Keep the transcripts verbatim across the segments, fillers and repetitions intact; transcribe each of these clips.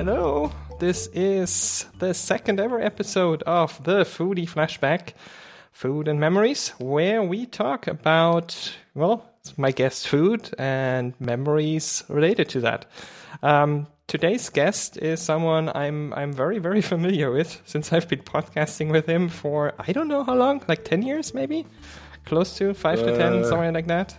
Hello, this is the second ever episode of the Foodie Flashback, Food and Memories, where we talk about, well, my guest's food and memories related to that. Um, today's guest is someone I'm I'm very, very familiar with since I've been podcasting with him for, I don't know how long, like ten years maybe? Close to, five uh, to ten, somewhere like that.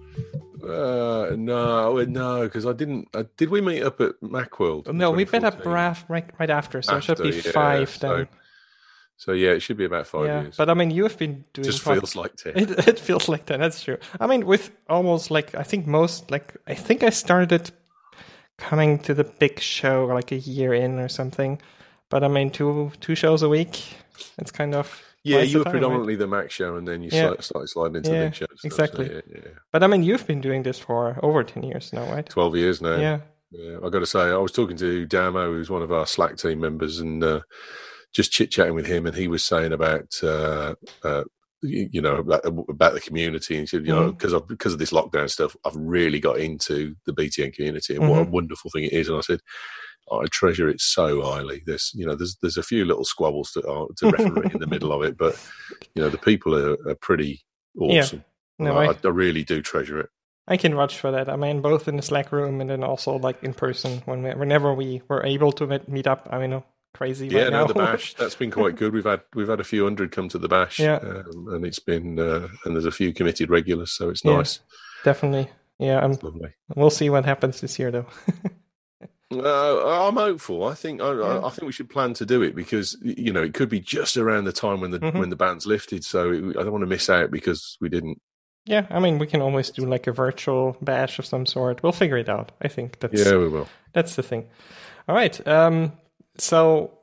Uh, no, no, because I didn't. Uh, did we meet up at Macworld? No, we met up right, right after, so after, it should be yeah, five so, then. So yeah, it should be about five yeah, years. But I mean, you have been doing. Just pod- feels like ten. It, it feels like ten. That's true. I mean, with almost like I think most like I think I started coming to the big show like a year in or something. But I mean, two two shows a week. It's kind of. Yeah, you were time, predominantly right? the Mac show, and then you yeah. started sliding into yeah, the big shows. Exactly. So, yeah, yeah. But I mean, you've been doing this for over ten years now, right? Twelve years now. Yeah. Yeah. I got to say, I was talking to Damo, who's one of our Slack team members, and uh, just chit chatting with him, and he was saying about, uh, uh, you, you know, about, about the community, and he said, you mm-hmm. know, because of because of this lockdown stuff, I've really got into the B T N community, and mm-hmm. what a wonderful thing it is. And I said, I treasure it so highly. There's, you know, there's there's a few little squabbles to, uh, to referee in the middle of it, but you know, the people are, are pretty awesome. Yeah. No, I, I, I really do treasure it. I can vouch for that. I mean, both in the Slack room and then also like in person when we, whenever we were able to meet up. I mean, crazy. Yeah, right no, now. the bash that's been quite good. We've had we've had a few hundred come to the bash, yeah, um, and it's been uh, and there's a few committed regulars, so it's nice. Yeah, definitely. Yeah, I'm, lovely. We'll see what happens this year, though. Uh, I'm hopeful. I think I, yeah. I think we should plan to do it because you know it could be just around the time when the mm-hmm. when the ban's lifted. So it, I don't want to miss out because we didn't. Yeah, I mean we can always do like a virtual bash of some sort. We'll figure it out. I think that's yeah, we will. That's the thing. All right. Um, so,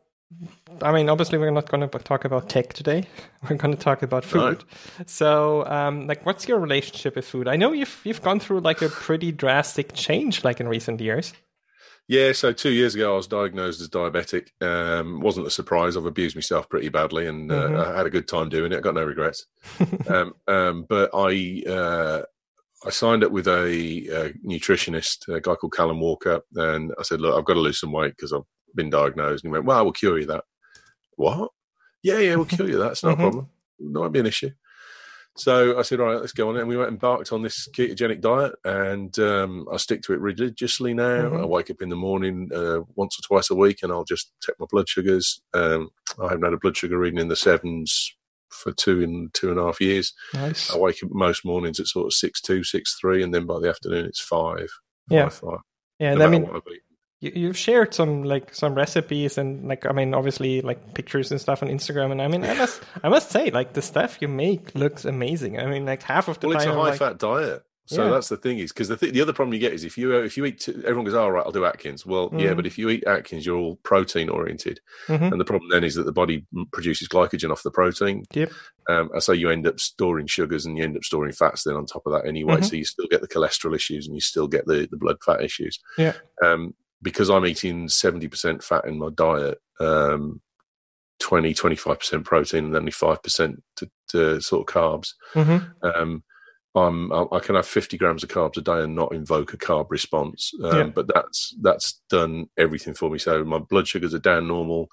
I mean, obviously we're not going to talk about tech today. We're going to talk about food. No. So, um, like, what's your relationship with food? I know you've you've gone through like a pretty drastic change, like in recent years. Yeah, so two years ago I was diagnosed as diabetic. Um, wasn't a surprise. I've abused myself pretty badly, and uh, mm-hmm. I had a good time doing it. I got no regrets. um, um, but I uh, I signed up with a, a nutritionist, a guy called Callum Walker, and I said, "Look, I've got to lose some weight because I've been diagnosed." And he went, "Well, we'll cure you that." What? Yeah, yeah, we'll cure you that. It's not mm-hmm. a problem. It won't be an issue. So I said, all right, let's go on it. And we went embarked on this ketogenic diet, and um, I stick to it religiously now. Mm-hmm. I wake up in the morning uh, once or twice a week, and I'll just check my blood sugars. Um, I haven't had a blood sugar reading in the sevens for two and two and a half years. Nice. I wake up most mornings at sort of six two, six three, and then by the afternoon it's five. Yeah, five, five, yeah. No I mean, what you, you've shared some like some recipes and like I mean, obviously like pictures and stuff on Instagram. And I mean, I must I must say, like the stuff you make looks amazing. I mean, like half of the well, time, it's a high like, fat diet. So yeah. that's the thing is because the th- the other problem you get is if you if you eat t- everyone goes, oh, right, I'll do Atkins. Well, mm. yeah, but if you eat Atkins, you're all protein oriented, mm-hmm. and the problem then is that the body produces glycogen off the protein. Yep. Um, and so you end up storing sugars and you end up storing fats then on top of that anyway. Mm-hmm. So you still get the cholesterol issues and you still get the, the blood fat issues. Yeah. Um, because I'm eating seventy percent fat in my diet, um, twenty, twenty-five percent protein and only five percent to, to sort of carbs. Mm-hmm. Um, I'm, I can have fifty grams of carbs a day and not invoke a carb response. Um, yeah. But that's that's done everything for me. So my blood sugars are down normal.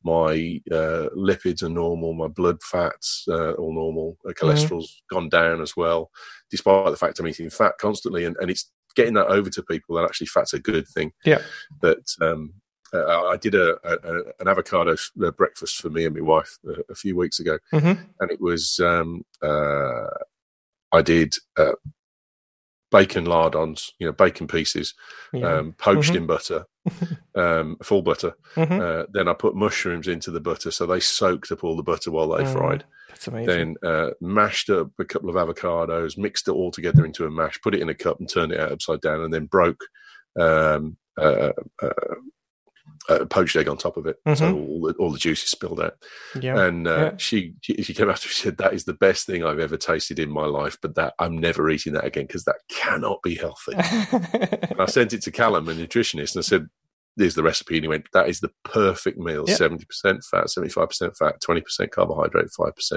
My uh, lipids are normal. My blood fats uh, all normal. Uh, cholesterol's mm-hmm. gone down as well, despite the fact I'm eating fat constantly. And, and it's getting that over to people that actually fat's a good thing. Yeah. That um, uh, I did a, a an avocado breakfast for me and my wife a, a few weeks ago, mm-hmm. and it was um, uh, I did uh, bacon lardons, you know, bacon pieces, yeah. um, poached mm-hmm. in butter, um, full butter. Mm-hmm. Uh, then I put mushrooms into the butter, so they soaked up all the butter while they mm, fried. That's amazing. Then uh, mashed up a couple of avocados, mixed it all together into a mash, put it in a cup and turned it out upside down, and then broke um, uh, uh, a poached egg on top of it, mm-hmm. so all the, all the juices spilled out. Yeah. And uh, yeah. she she came after and said, that is the best thing I've ever tasted in my life, but that I'm never eating that again because that cannot be healthy. And I sent it to Callum, a nutritionist, and I said, there's the recipe. And he went, that is the perfect meal. Yeah. seventy percent fat, seventy-five percent fat, twenty percent carbohydrate, five percent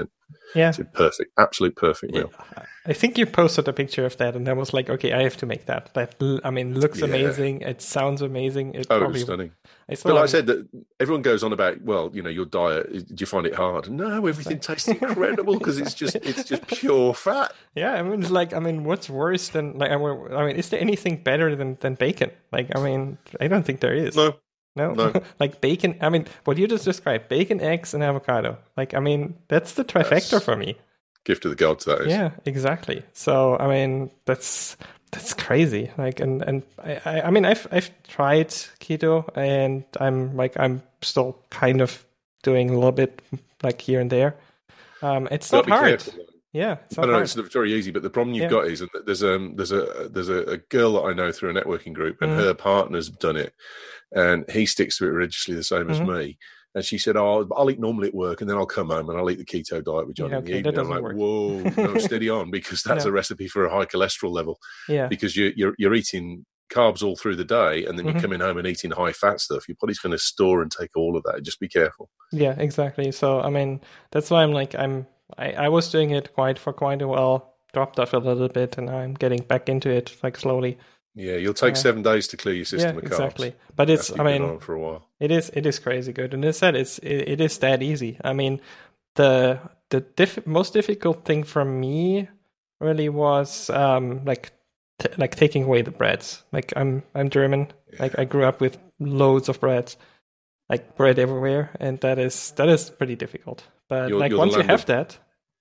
Yeah. It's a perfect, absolute perfect meal. Yeah. I think you posted a picture of that, and I was like, okay, I have to make that. That I mean, looks Yeah. amazing. It sounds amazing. It Oh, probably, it was stunning. I But like I said, that everyone goes on about, well, you know, your diet. Do you find it hard? No, everything tastes incredible because it's just it's just pure fat. Yeah, I mean, it's like, I mean, what's worse than like? I mean, I mean, is there anything better than than bacon? Like, I mean, I don't think there is. No. No, no. Like bacon. I mean, what you just described: bacon, eggs, and avocado. Like, I mean, that's the trifecta That's for me. Gift of the gods, that is. Yeah, exactly. So, I mean, that's that's crazy. Like, and and I, I, I mean, I've I've tried keto, and I'm like, I'm still kind of doing a little bit, like here and there. Um, it's not hard. Careful. Yeah, it's I not don't know. hard. It's very easy, but the problem you've Yeah. got is that there's um there's a there's a, a girl that I know through a networking group, and Mhm. her partner's done it, and he sticks to it religiously the same as Mhm. me. And she said, "Oh, I'll eat normally at work, and then I'll come home and I'll eat the keto diet with John Yeah, in the okay, that evening." I'm doesn't like, work. "Whoa, no, steady on," because that's No. a recipe for a high cholesterol level. Yeah. Because you, you're you're eating carbs all through the day, and then you're Mhm. coming home and eating high fat stuff. Your body's going to store and take all of that. Just be careful. Yeah, exactly. So, I mean, that's why I'm like, I'm, I, I was doing it quite for quite a while, dropped off a little bit, and I'm getting back into it, like slowly. Yeah, you'll take Uh, seven days to clear your system Yeah, of carbs. exactly. But it's, After I you've been mean, on for a while. it is, it is crazy good. And as I said, it's, it, it is that easy. I mean, the, the diff- most difficult thing for me really was, um, like, t- like taking away the breads. Like, I'm, I'm German. Like, I grew up with loads of breads, like bread everywhere, and that is that is pretty difficult. But You're- like you're the once you land have of- that,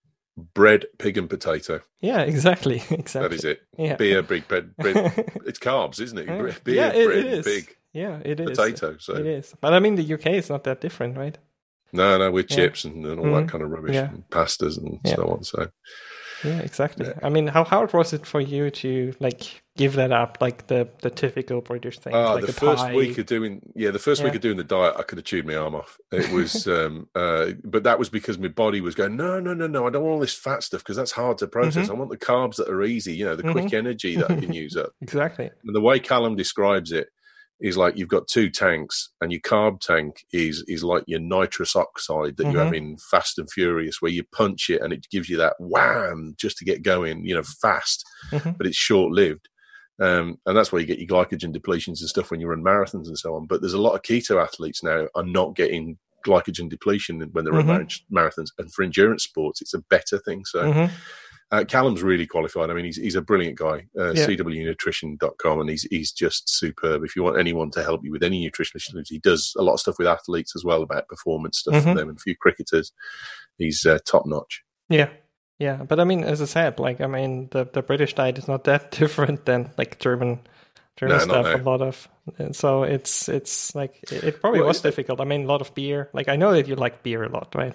Bread, pig, and potato. yeah, exactly, exactly. That is it. Yeah. Beer, big bread, bread. It's carbs, isn't it? Yeah. Beer, Yeah, it- bread, it is. big Yeah, it is. potato. So It is. But I mean, the U K is not that different, right? no, no, with Yeah. chips and, and all Mhm. that kind of rubbish, Yeah. and pastas and Yeah. so on. So Yeah, exactly. Yeah. I mean, how hard was it for you to like give that up, like the the typical British things, Ah, like the a first pie? week of doing, yeah, the first week Yeah. of doing the diet, I could have chewed my arm off. It was, um, uh, but that was because my body was going, no, no, no, no, I don't want all this fat stuff because that's hard to process. Mhm. I want the carbs that are easy, you know, the quick energy that I can use up. Exactly. And the way Callum describes it is like you've got two tanks, and your carb tank is is like your nitrous oxide that you have in Fast and Furious, where you punch it and it gives you that wham just to get going, you know, fast, Mhm. but it's short lived. Um, and that's where you get your glycogen depletions and stuff when you run marathons and so on. But there's a lot of keto athletes now are not getting glycogen depletion when they run Mhm. marathons. And for endurance sports, it's a better thing. So Mhm. uh, Callum's really qualified. I mean, he's he's a brilliant guy. Uh, Yeah. C W nutrition dot com, and he's he's just superb. If you want anyone to help you with any nutrition issues, he does a lot of stuff with athletes as well about performance stuff Mhm. for them and a few cricketers. He's uh, top notch. Yeah. Yeah. But I mean, as I said, like I mean, the, the British diet is not that different than like German German No, not stuff. now. A lot of and so it's it's like it, it probably Well, was it- difficult. I mean, a lot of beer. Like I know that you like beer a lot, right?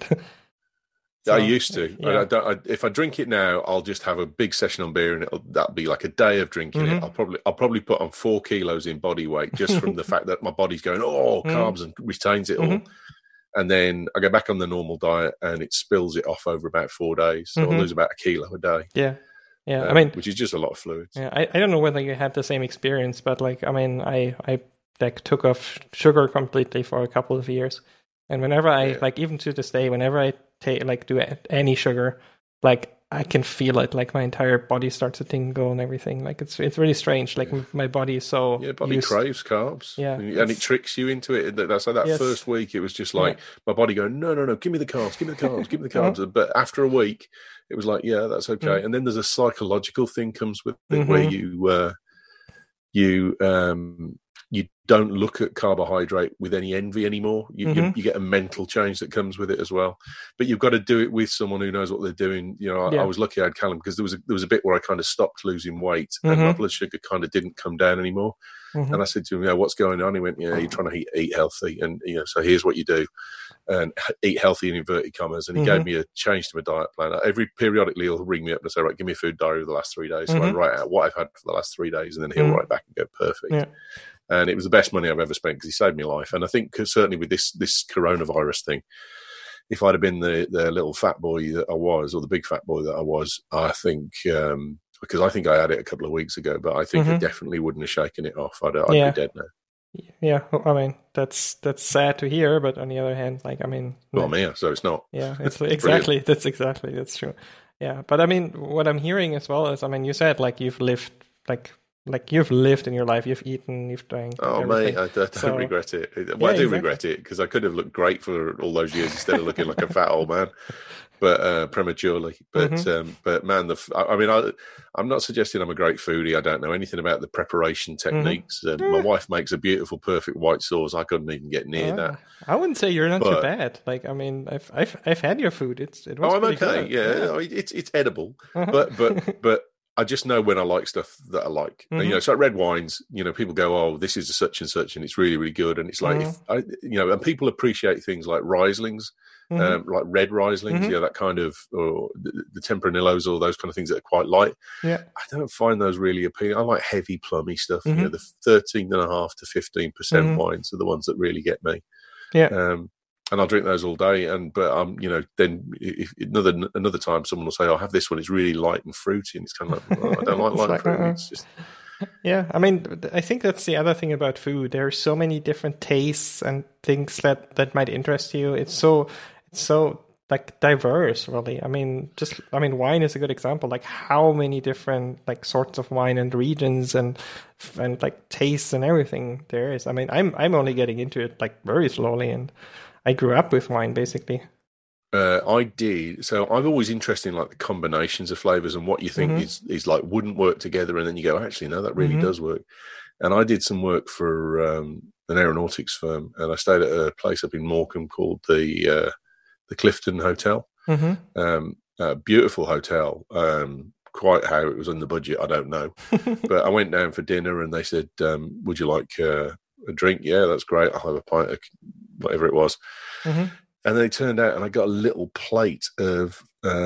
So, I used to. Yeah. I don't, I, if I drink it now, I'll just have a big session on beer, and it'll, that'll be like a day of drinking Mhm. it. I'll probably I'll probably put on four kilos in body weight just from the fact that my body's going, oh, Mhm. carbs, and retains it all. Mhm. And then I go back on the normal diet, and it spills it off over about four days. So Mhm. I lose about a kilo a day. Yeah. Yeah. I um, mean, which is just a lot of fluids. yeah, I, I don't know whether you had the same experience, but like I mean, I I like took off sugar completely for a couple of years, and whenever I Yeah. like even to this day, whenever I take like do a- any sugar, like I can feel it, like my entire body starts to tingle and everything. Like it's it's really strange. Like m- my body is so Yeah, body used. craves carbs. Yeah, and, and it's- it tricks you into it. That- That's like that Yes. first week. It was just like my body going, no, no, no, give me the carbs, give me the carbs, give me the carbs. But after a week, it was like, yeah, that's okay. Mm. And then there's a psychological thing comes with it where Mhm. you uh, you um, you don't look at carbohydrate with any envy anymore. You, you Mhm. you get a mental change that comes with it as well. But you've got to do it with someone who knows what they're doing. You know, I, Yeah. I was lucky I had Callum because there was a, there was a bit where I kind of stopped losing weight and my Mhm. blood sugar kind of didn't come down anymore. Mhm. And I said to him, "Yeah, what's going on?" He went, "Yeah, you're trying to eat, eat healthy, and you know, so here's what you do, and eat healthy in inverted commas." And he Mhm. gave me a change to my diet plan. Every periodically, he'll ring me up and say, "Right, give me a food diary of the last three days." So I Mhm. write out what I've had for the last three days, and then he'll Mhm. write back and go, "Perfect." Yeah. And it was the best money I've ever spent because he saved me life. And I think 'cause certainly with this this coronavirus thing, if I'd have been the the little fat boy that I was, or the big fat boy that I was, I think. Um, because I think I had it a couple of weeks ago, but I think I Mhm. definitely wouldn't have shaken it off. I'd, I'd Yeah. be dead now. Yeah, I mean that's that's sad to hear, but on the other hand, like I mean, Well, I'm here, so it's not. yeah, it's It's exactly brilliant. that's exactly that's true. Yeah, but I mean, what I'm hearing as well is, I mean, you said like you've lived like like you've lived in your life, you've eaten, you've drank, Oh, mate, everything. I, I don't So regret it. yeah, Well, I do exactly. regret it because I could have looked great for all those years instead of looking like a fat old man, but uh, prematurely. But Hmm. um, but man, the f- I, I mean, I, I'm not suggesting I'm a great foodie. I don't know anything about the preparation Hmm. techniques. Uh, my Eh, wife makes a beautiful, perfect white sauce. I couldn't even get near that. uh, I wouldn't say you're not too But bad. Like I mean, I've I've I've had your food. It's it was oh, I'm pretty okay. good. Yeah. Yeah, I mean, it's it's edible, Uh-huh. but but but I just know when I like stuff that I like. And, you know, Hmm. it's like red wines. You know, people go, "Oh, this is a such and such," and it's really really good. And it's like if Hmm. I, you know, and people appreciate things like Rieslings, Hmm. um, like red Rieslings. You Hmm. know, that kind of or the, the Tempranillos or those kind of things that are quite light. Yeah. I don't find those really appealing. I like heavy plummy stuff. You know, Hmm. the thirteen and a half to fifteen percent Hmm. wines are the ones that really get me. Yeah. Um, and I'll drink those all day. And but um, you know, then if, another another time someone will say, "I'll have this one. It's really light and fruity," and it's kind of like, oh, I don't like It's light and like fruity. uh-uh. It's just Yeah, I mean, th- I think that's the other thing about food. There are so many different tastes and things that that might interest you. It's so it's so like diverse, really. I mean, just I mean, wine is a good example. Like how many different like sorts of wine and regions and and like tastes and everything there is. I mean, I'm I'm only getting into it like very slowly, and I grew up with wine basically. uh, I did. So I'm always interested in like the combinations of flavors and what you think Mhm. is is like wouldn't work together, and then you go, actually, no, that really Mhm. does work. And I did some work for um, an aeronautics firm, and I stayed at a place up in Morecambe called the uh, the Clifton Hotel. Mhm. Um, a beautiful hotel. Um, quite how it was on the budget, I don't know. But I went down for dinner, and they said, um, "Would you like uh, a drink?" Yeah, that's great. I'll have a pint of whatever it was. Mhm. And then it turned out, and I got a little plate of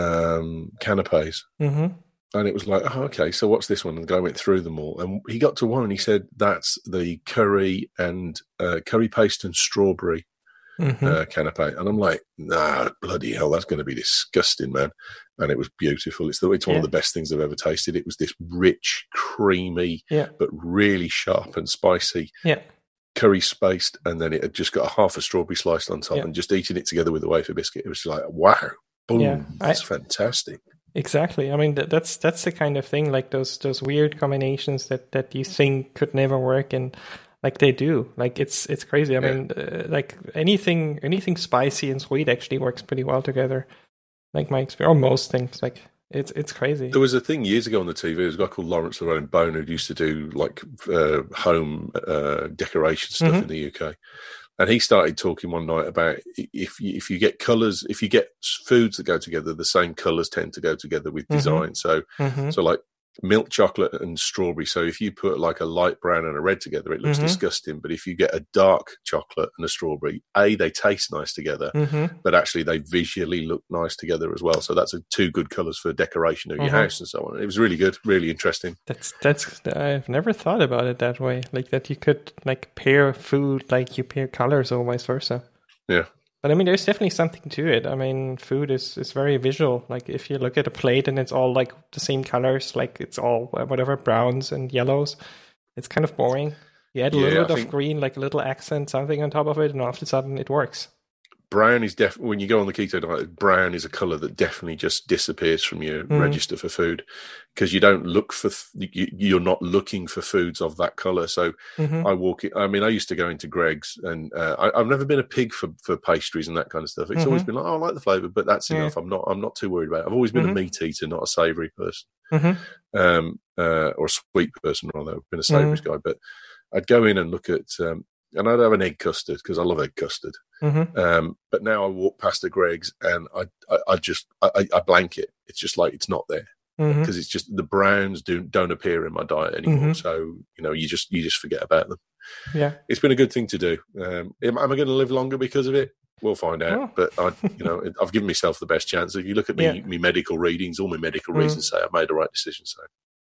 um, canapes. Mhm. And it was like, oh, okay, so what's this one? And the guy went through them all. And he got to one and he said, that's the curry and uh, curry paste and strawberry Mhm. uh, canapé. And I'm like, nah, bloody hell, that's going to be disgusting, man. And it was beautiful. It's, the, it's one of Yeah. the best things I've ever tasted. It was this rich, creamy, Yeah. but really sharp and spicy Yeah. curry spaced. And then it had just got a half a strawberry sliced on top Yeah. and just eating it together with a wafer biscuit. It was like, wow, Yeah. boom, I that's fantastic. Exactly. I mean, that, that's that's the kind of thing, like those those weird combinations that that you think could never work, and like they do. Like it's it's crazy. I Yeah. mean, uh, like anything anything spicy and sweet actually works pretty well together. Like my experience, or most things. Like it's it's crazy. There was a thing years ago on the T V. There was a guy called Lawrence Llewellyn Bone who used to do like uh, home uh, decoration stuff in Hmm. the U K, and he started talking one night about if you, if you get colours, if you get foods that go together, the same colours tend to go together with Hmm. design. So, Hmm. so like milk chocolate and strawberry. So if you put like a light brown and a red together, it looks Hmm. disgusting. But if you get a dark chocolate and a strawberry, a they taste nice together, Hmm. but actually they visually look nice together as well. So that's a, two good colours for decoration of your Hmm. house and so on. It was really good, really interesting. That's that's I've never thought about it that way. Like that you could like pair food like you pair colors or vice versa. Yeah. But I mean, there's definitely something to it. I mean, food is, is very visual. Like if you look at a plate and it's all like the same colors, like it's all whatever browns and yellows, it's kind of boring. You add a little Yeah, I bit of think green, like a little accent, something on top of it, and all of a sudden it works. brown is definitely, when you go on the keto diet, brown is a color that definitely just disappears from your Mm-hmm. register for food because you don't look for, you, you're not looking for foods of that color. So Mm-hmm. I walk in, I mean, I used to go into Greg's and uh, I, I've never been a pig for, for pastries and that kind of stuff. It's always Mm-hmm. been like, oh, I like the flavor, but that's Yeah. enough. I'm not, I'm not too worried about it. I've always been a Mm-hmm. meat eater, not a savory person, Mm-hmm. um, uh, or a sweet person rather. I've been a savory Mm-hmm. guy, but I'd go in and look at, um, and I'd have an egg custard because I love egg custard. Mm-hmm. Um, but now I walk past a Greg's and I, I, I just, I, I blank it. It's just like, it's not there Mm-hmm. because it's just the browns do, don't appear in my diet anymore. Mm-hmm. So, you know, you just, you just forget about them. Yeah. It's been a good thing to do. Um, am, am I going to live longer because of it? We'll find out. Oh. But I, you know, I've given myself the best chance. If you look at me, Yeah. me medical readings, all my medical Mm. reasons say I've made the right decision. So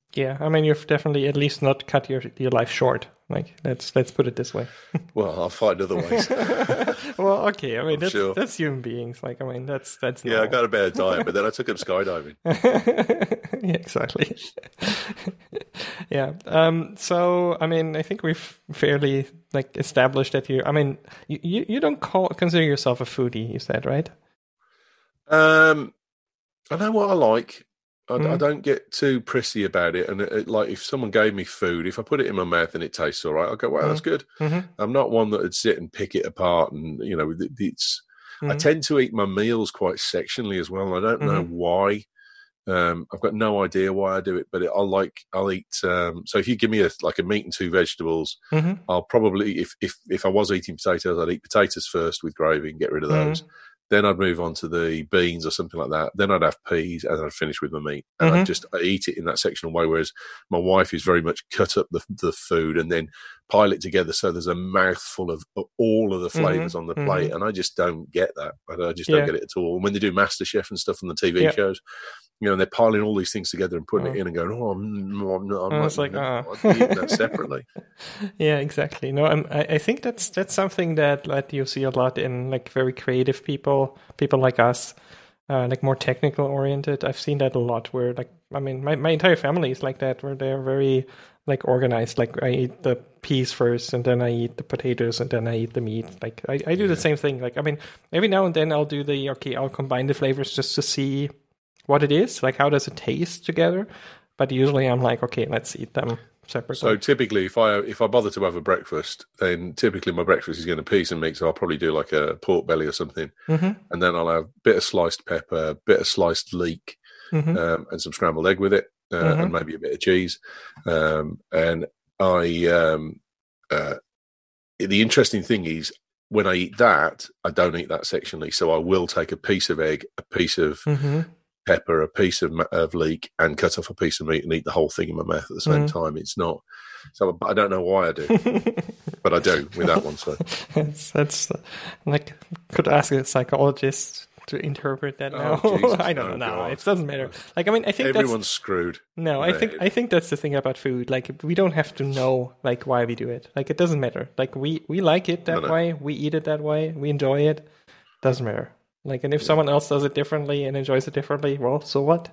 Yeah, I mean, you've definitely at least not cut your your life short. Like, let's let's put it this way. Well, I'll find other ways. Well, okay. I mean, I'm that's sure. that's human beings. Like, I mean, that's that's Yeah, I normal. got a better diet, but then I took up skydiving. Yeah, exactly. Yeah. Um. So, I mean, I think we've fairly like established that you. I mean, you you, you don't call consider yourself a foodie. You said, right? Um, I know what I like. I, Mm. I don't get too prissy about it. And it, it- like, if someone gave me food, if I put it in my mouth and it tastes all right, I'll go, wow, that's good. Mm-hmm. I'm not one that would sit and pick it apart. And, you know, it- it's, I Mm-hmm. tend to eat my meals quite sectionally as well. And I don't know Mm-hmm. why. Um, I've got no idea why I do it, but it, I'll like, I'll eat. Um, so if you give me a, like a meat and two vegetables, Mm-hmm. I'll probably, if, if, if I was eating potatoes, I'd eat potatoes first with gravy and get rid of Mm-hmm. those. Then I'd move on to the beans or something like that. Then I'd have peas, and I'd finish with my meat. And Mm-hmm. I'd just I'd eat it in that sectional way. Whereas my wife is very much cut up the the food and then pile it together so there's a mouthful of all of the flavors Mm-hmm. on the Mm-hmm. plate. And I just don't get that. I just Yeah. don't get it at all. And when they do MasterChef and stuff on the T V Yeah. shows, you know, they're piling all these things together and putting Oh. it in and going, "Oh, I'm, I'm, I'm, I was like, like, no, ah. I'd be eating that separately." Yeah, exactly. No, I'm, I I think that's that's something that that you see a lot in like very creative people, people like us, uh, like more technical oriented. I've seen that a lot. Where like, I mean, my, my entire family is like that. Where they're very like organized. Like, I eat the peas first, and then I eat the potatoes, and then I eat the meat. Like, I, I do the same thing. Like, I mean, every now and then I'll do the okay. I'll combine the flavors just to see what it is. Like, how does it taste together? But usually I'm like, okay, let's eat them separately. So typically, if I if I bother to have a breakfast, then typically my breakfast is going to peas and meat. So I'll probably do like a pork belly or something, Mm-hmm. and then I'll have a bit of sliced pepper, a bit of sliced leek, Mm-hmm. um, and some scrambled egg with it, uh, Mhm. and maybe a bit of cheese. Um, and I, um, uh, the interesting thing is, when I eat that, I don't eat that sectionally. So I will take a piece of egg, a piece of Mm-hmm. pepper, a piece of, of leek, and cut off a piece of meat and eat the whole thing in my mouth at the same Mhm. time. It's not. So I don't know why I do, but I do with that one. So that's that's uh, like could ask a psychologist to interpret that now. Oh, Jesus, I don't no, know. No, God. it doesn't matter. Like, I mean, I think everyone's that's screwed. no. I think Right. I think that's the thing about food. Like, we don't have to know like why we do it. Like, it doesn't matter. Like, we we like it that No, no. way. We eat it that way. We enjoy it. Doesn't matter. Like, and if someone else does it differently and enjoys it differently, well, so what?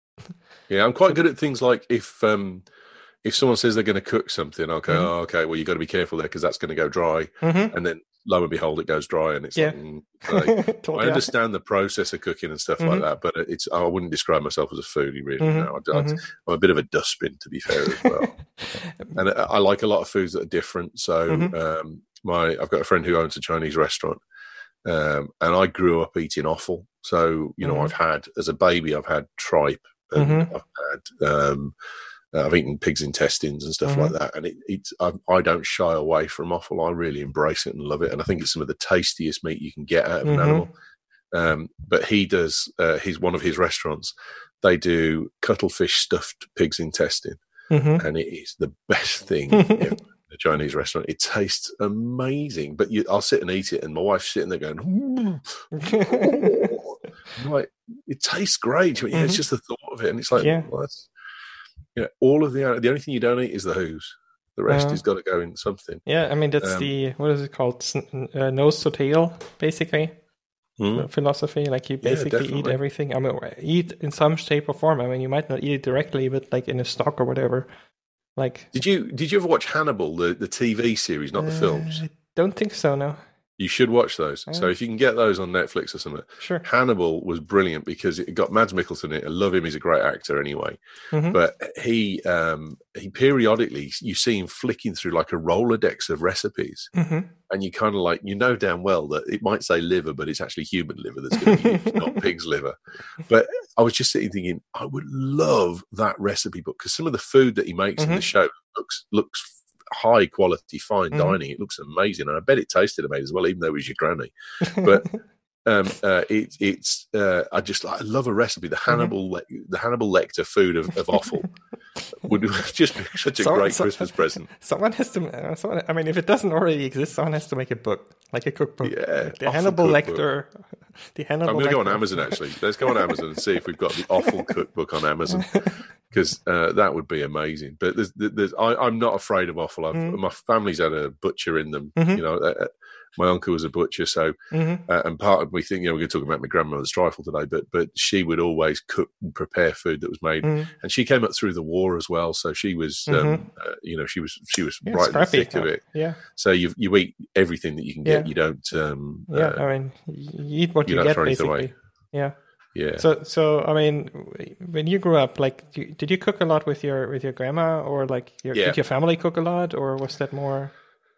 Yeah, I'm quite good at things like if um, if someone says they're going to cook something, I'll go, Mhm. oh, okay, well, you got to be careful there because that's going to go dry. Mm-hmm. And then lo and behold, it goes dry, and it's Yeah. like, mm, like, Told I ya. understand the process of cooking and stuff Mhm. like that, but it's I wouldn't describe myself as a foodie, really. Mhm. No, I, I, Mhm. I'm a bit of a dustbin, to be fair, as well. And I, I like a lot of foods that are different. So Mhm. um, my I've got a friend who owns a Chinese restaurant, um, and I grew up eating offal. So you know, Mhm. I've had as a baby, I've had tripe, and Mhm. I've had um, I've eaten pig's intestines and stuff Mhm. like that. And it, it's I, I don't shy away from offal. I really embrace it and love it. And I think it's some of the tastiest meat you can get out of Mhm. an animal. Um, but he does. Uh, he's one of his restaurants. They do cuttlefish stuffed pig's intestine, Mhm. and it is the best thing ever. The Chinese restaurant. It tastes amazing, but you, I'll sit and eat it, and my wife's sitting there going, "Ooh." I'm like, it tastes great. Yeah, it's Mhm. just the thought of it, and it's like, Yeah. well, that's, you know, all of the the only thing you don't eat is the hooves. The rest Uh-huh. has got to go in something. Yeah, I mean, that's Um, the, what is it called? Sn- Uh, nose to tail, basically. Hmm? The philosophy. Like, you Yeah, basically eat definitely. everything. I mean, eat in some shape or form. I mean, you might not eat it directly, but like in a stock or whatever. Like, Did you did you ever watch Hannibal, the, the T V series, not the uh, films? I don't think so, no. You should watch those. So Uh, if you can get those on Netflix or something. Sure. Hannibal was brilliant because it got Mads Mikkelsen in it. I love him; he's a great actor anyway. Mhm. But he um, he periodically you see him flicking through like a Rolodex of recipes, Mhm. and you kind of like you know damn well that it might say liver, but it's actually human liver that's going to be used, not pig's liver. But I was just sitting thinking, I would love that recipe book because some of the food that he makes in Mhm. the show looks looks high quality, fine Mhm. dining. It looks amazing, and I bet it tasted amazing as well, even though it was your granny. But um, uh, it, it's uh, I just I love a recipe. The Hannibal Le- the Hannibal Lecter food of, of offal would just be such a So- great so- Christmas present. Someone has to, uh, someone, I mean, if it doesn't already exist, someone has to make a book, like a cookbook. Yeah, Like the awful Hannibal cookbook. Lecter. The Hannibal I'm going to go on Lecter. Amazon actually. Let's go on Amazon and see if we've got the offal cookbook on Amazon because uh, that would be amazing. But there's, there's, I, I'm not afraid of offal. I've, Mm. My family's had a butcher in them. Mhm. You know, uh, my uncle was a butcher, so Mhm. uh, and part of me think, you know, we're going to talk about my grandmother's trifle today, but but she would always cook and prepare food that was made, Mm. and she came up through the war as well, so she was, Mhm. um, uh, you know, she was she was Yeah, right in the scrappy. thick of it. Yeah. So you you eat everything that you can get. Yeah. You don't, um, Yeah. uh, I mean, you eat what you you, don't get, throw anything away. basically. Yeah. yeah. So, so I mean, when you grew up, like, do you- did you cook a lot with your with your grandma, or like, your, Yeah. did your family cook a lot, or was that more?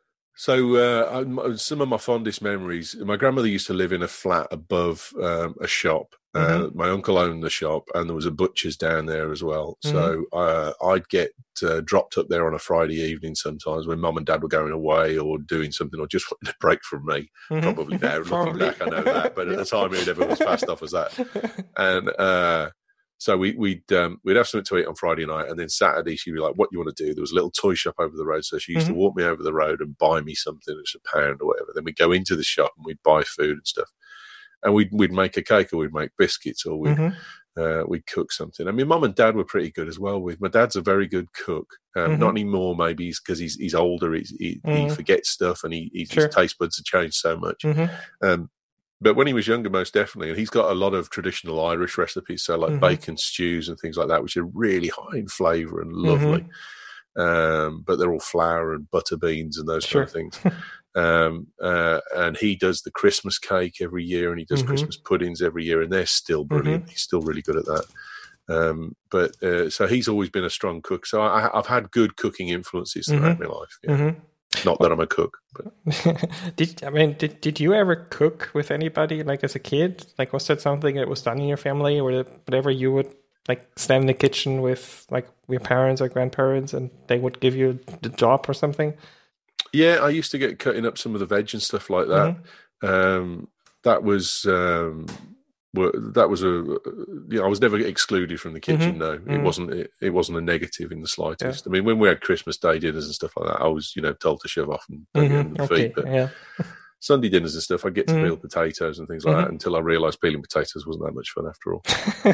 So uh, I, some of my fondest memories, my grandmother used to live in a flat above um, a shop. Uh, Mhm. my uncle owned the shop, and there was a butcher's down there as well. Mhm. So uh, I'd get uh, dropped up there on a Friday evening sometimes when mum and dad were going away or doing something, or just wanted a break from me. Mhm. Probably now, looking Probably. back, I know that. But at Yeah. the time, it never was passed off as that. And uh, so we, we'd um, we'd have something to eat on Friday night, and then Saturday she'd be like, "What do you want to do?" There was a little toy shop over the road, so she used Mhm. to walk me over the road and buy me something, it's a pound or whatever. Then we'd go into the shop and we'd buy food and stuff, and we'd we'd make a cake, or we'd make biscuits, or we'd Mhm. uh, we'd cook something. I mean, mum and dad were pretty good as well. With my dad's a very good cook. Um, Mhm. Not anymore, maybe because he's he's older. He's, he he Mhm. forgets stuff, and he, he Sure. his taste buds have changed so much. Mhm. Um, but when he was younger, most definitely, and he's got a lot of traditional Irish recipes, so like Mhm. bacon stews and things like that, which are really high in flavour and lovely. Mhm. Um, but they're all flour and butter beans and those Sure. kind of things. um, uh, and he does the Christmas cake every year, and he does Mhm. Christmas puddings every year, and they're still brilliant. Mhm. He's still really good at that. Um, but uh, so he's always been a strong cook. So I, I've had good cooking influences throughout Mhm. my life. Yeah. Mhm. Not that I'm a cook, but Did I mean did did you ever cook with anybody, like, as a kid? Like, was that something that was done in your family, or that whatever you would, like, stand in the kitchen with, like, your parents or grandparents, and they would give you the job or something? yeah, I used to get cutting up some of the veg and stuff like that. Mhm. Um, that was um, were- that was a you know, I was never excluded from the kitchen. Mhm. No, it Mhm. wasn't. It, it wasn't a negative in the slightest. I mean, when we had Christmas Day dinners and stuff like that, I was you know told to shove off and don't get Mhm. under the Okay. feet. But Yeah. Sunday dinners and stuff, I get to Mhm. peel potatoes and things like Mhm. that until I realised peeling potatoes wasn't that much fun after all.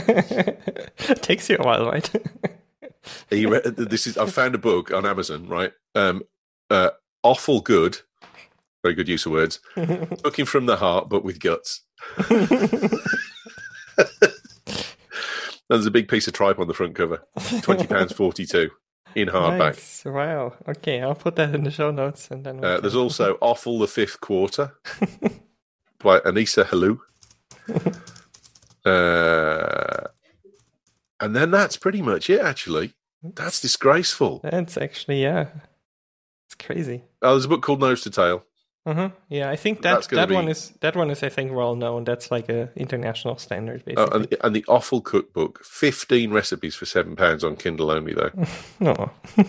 Takes you a while, right? Are you re- this is I found a book on Amazon, right? Um, uh, awful good, very good use of words. Cooking from the heart, but with guts. There's a big piece of tripe on the front cover. Twenty pounds forty-two in hardback. Nice. Wow. Okay, I'll put that in the show notes, and then we Uh, can- there's also Offal the Fifth Quarter by Anissa Halou. Uh, and then that's pretty much it, actually. That's disgraceful. That's actually, yeah, it's crazy. Oh, there's a book called Nose to Tail. Uh-huh. Yeah, I think That's that gonna that one be- is that one is I think well known. That's like a international standard, Oh, basically. and, and the Offal Cookbook, fifteen recipes for seven pounds on Kindle only, though. No.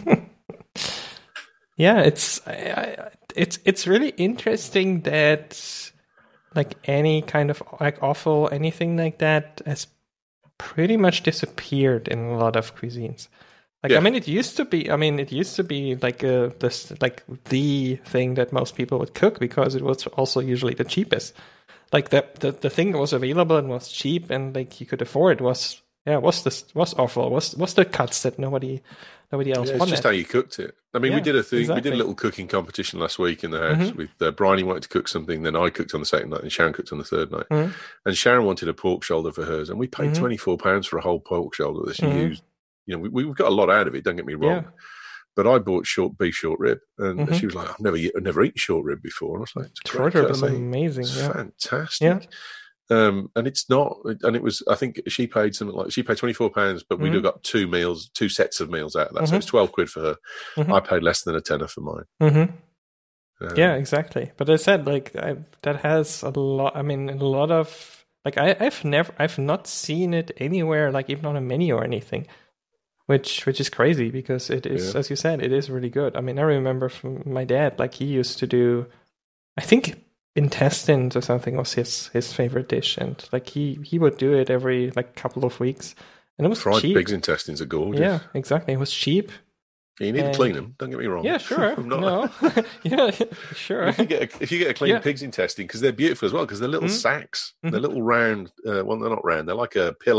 Yeah, it's I, I, it's it's really interesting that, like, any kind of, like, offal, anything like that has pretty much disappeared in a lot of cuisines. Like, Yeah. I mean, it used to be. I mean, it used to be like a this like the thing that most people would cook, because it was also usually the cheapest. Like, the the, the thing that was available and was cheap and, like, you could afford was yeah was this was offal was was the cuts that nobody nobody else Yeah, it's wanted. just how you cooked it. I mean, we Yeah, did a thing. We did exactly. a little cooking competition last week in the house Mhm. with uh, Bryony wanted to cook something, then I cooked on the second night, and Sharon cooked on the third night. Mhm. And Sharon wanted a pork shoulder for hers, and we paid Mhm. twenty four pounds for a whole pork shoulder that she Mhm. used. You know, we, we've got a lot out of it. Don't get me wrong. Yeah. But I bought short beef short rib, and Mhm. she was like, "I've never, I've never eaten short rib before." And I was like, "It's a Short great rib cut is of meat. amazing. It's Yeah. fantastic." Yeah. Um, and it's not, and it was. I think she paid something like she paid twenty four pounds, but we'd Mhm. have got two meals, two sets of meals out of that, so Mhm. it's twelve quid for her. Mhm. I paid less than a tenner for mine. Mm-hmm. Um, Yeah, exactly. But I said, like, I, that has a lot. I mean, a lot of, like, I, I've never, I've not seen it anywhere, like, even on a menu or anything, which which is crazy, because it is, Yeah. as you said, it is really good. I mean, I remember from my dad, like, he used to do, I think intestines or something was his his favorite dish, and, like, he he would do it every, like, couple of weeks, and it was fried cheap. pig's intestines are gorgeous. Yeah, exactly. It was cheap. You need And- to clean them. Don't get me wrong. Yeah, sure. I'm not- No, yeah, sure. If you get a, if you get a clean Yeah. pig's intestine, because they're beautiful as well, because they're little Mhm. sacks, Mhm. they're little round. Uh, well, they're not round. They're like a pillow.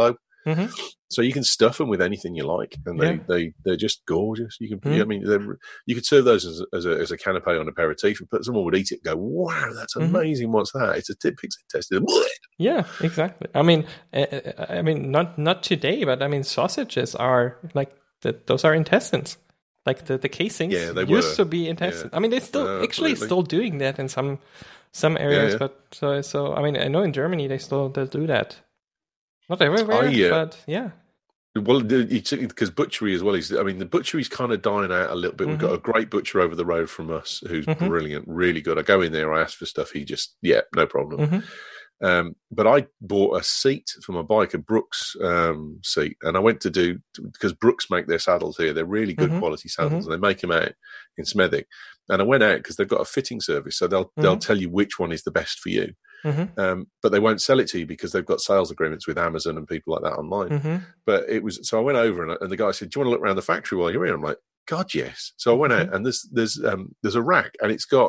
Mm-hmm. So you can stuff them with anything you like, and they, Yeah. they, they're just gorgeous. You can, Mm. I mean, they're- you could serve those as, as, a, as a canapé on aperitif, and someone would eat it and go, wow, that's Mhm. amazing. What's that? It's a tip pig's intestine. Yeah, exactly. I mean, I, I mean, not not today, but I mean, sausages are like the, those are intestines. Like the, the casings Yeah, they used were. to be intestines. Yeah. I mean, they still No, actually absolutely. still doing that in some some areas, yeah. but so so. I mean, I know in Germany they still they do that. Not everywhere, I, uh, Oh, but yeah. Well, because butchery as well is, I mean, the butchery's kind of dying out a little bit. We've got a great butcher over the road from us who's Mhm. brilliant, really good. I go in there, I ask for stuff, he just, yeah, no problem. Mhm. Um, but I bought a seat for my bike, a Brooks um, seat, and I went to do, because Brooks make their saddles here. They're really good Mhm. quality saddles, Mhm. and they make them out in Smethwick. And I went out because they've got a fitting service, so they'll they'll Mhm. tell you which one is the best for you. Mhm. Um, but they won't sell it to you because they've got sales agreements with Amazon and people like that online. Mhm. But it was, so I went over and, and the guy said, "Do you want to look around the factory while you're here?" I'm like, "God, yes." So I went out and there's there's um, there's a rack and it's got